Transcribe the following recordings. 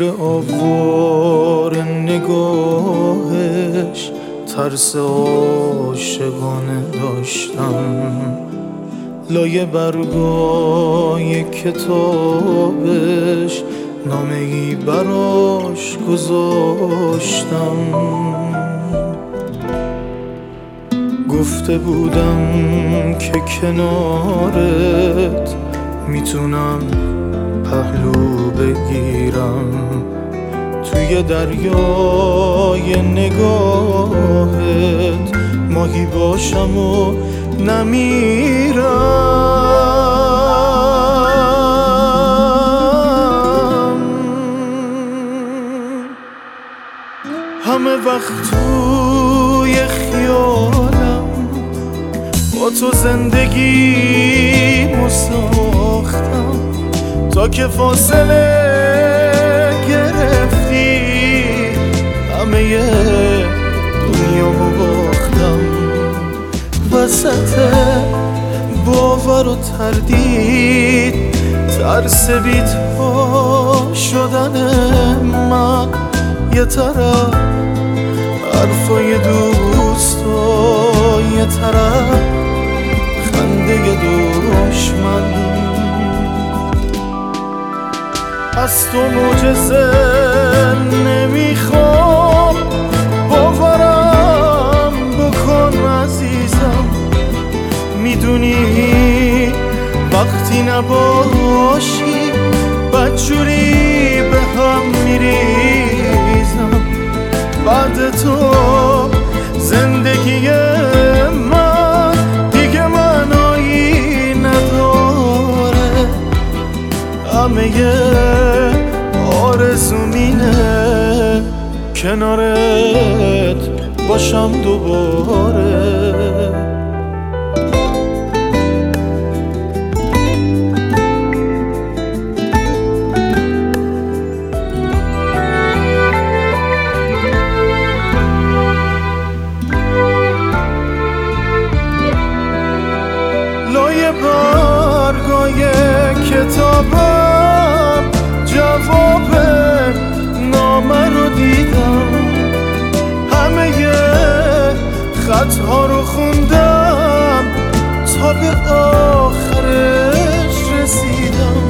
زیر آوار نگاهش ترس عاشقانه داشتم، لایه برگای کتابش نامه‌ای براش گذاشتم. گفته بودم که کنارت میتونم پهلو بگیرم، توی دریای نگاهت ماهی باشم و نمیرم. همه وقت توی خیالم با تو زندگی ساختم، تا که فاصله گرفتی همه دنیا باختم. وسط باور و تردید ترس بی‌تا شدن من، یه طرف حرفای دوستا، یه طرف خنده دشمن. از تو معجزه نمیخوام، باورم بکن عزیزم. میدونی وقتی نباشی بدجوری به هم میریزم. بعد تو زندگی من دیگه معنایی نداره، همه آرزوم اینه کنارت باشم دوباره. لایه برگای کتابم جواب نامه رو دیدم، همه خطها رو خوندم تا به آخرش رسیدم.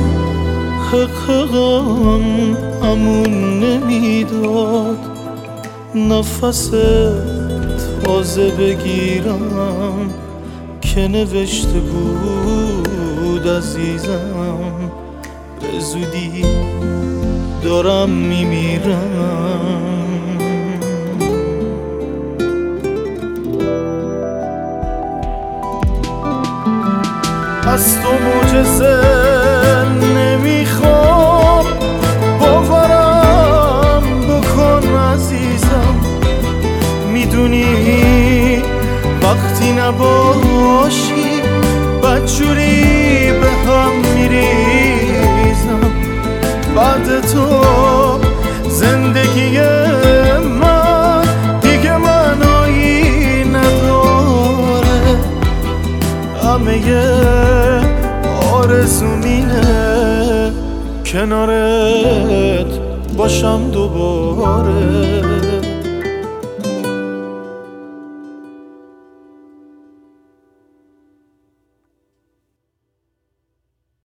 حقم امون نمیداد نفس تازه بگیرم، که نوشته بود عزیزم به زودی دارم میمیرم. از تو معجزه نمیخوام، باورم بکن عزیزم. میدونی وقتی نباشی بدجوری به هم میریزم. بعد تو زندگی من دیگه معنایی نداره، همه آرزوم اینه کنارت باشم دوباره.